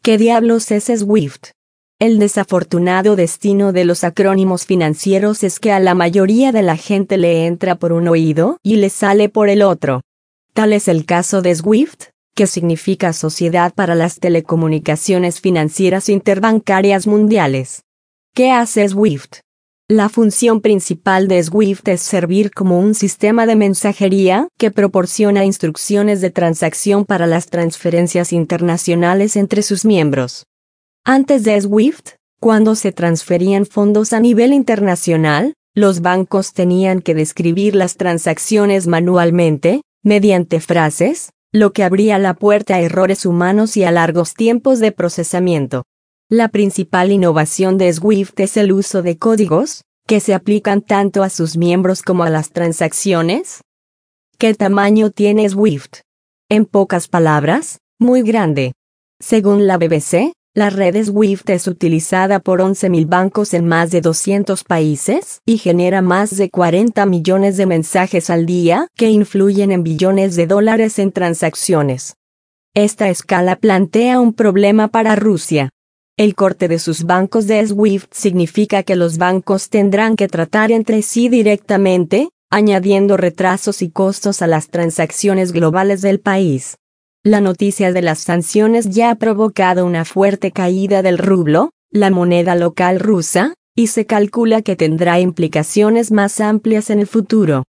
¿Qué diablos es SWIFT? El desafortunado destino de los acrónimos financieros es que a la mayoría de la gente le entra por un oído y le sale por el otro. Tal es el caso de SWIFT, que significa Sociedad para las Telecomunicaciones Financieras Interbancarias Mundiales. ¿Qué hace SWIFT? La función principal de SWIFT es servir como un sistema de mensajería que proporciona instrucciones de transacción para las transferencias internacionales entre sus miembros. Antes de SWIFT, cuando se transferían fondos a nivel internacional, los bancos tenían que describir las transacciones manualmente, mediante frases, lo que abría la puerta a errores humanos y a largos tiempos de procesamiento. La principal innovación de SWIFT es el uso de códigos, que se aplican tanto a sus miembros como a las transacciones. ¿Qué tamaño tiene SWIFT? En pocas palabras, muy grande. Según la BBC, la red SWIFT es utilizada por 11.000 bancos en más de 200 países y genera más de 40 millones de mensajes al día que influyen en billones de dólares en transacciones. Esta escala plantea un problema para Rusia. El corte de sus bancos de SWIFT significa que los bancos tendrán que tratar entre sí directamente, añadiendo retrasos y costos a las transacciones globales del país. La noticia de las sanciones ya ha provocado una fuerte caída del rublo, la moneda local rusa, y se calcula que tendrá implicaciones más amplias en el futuro.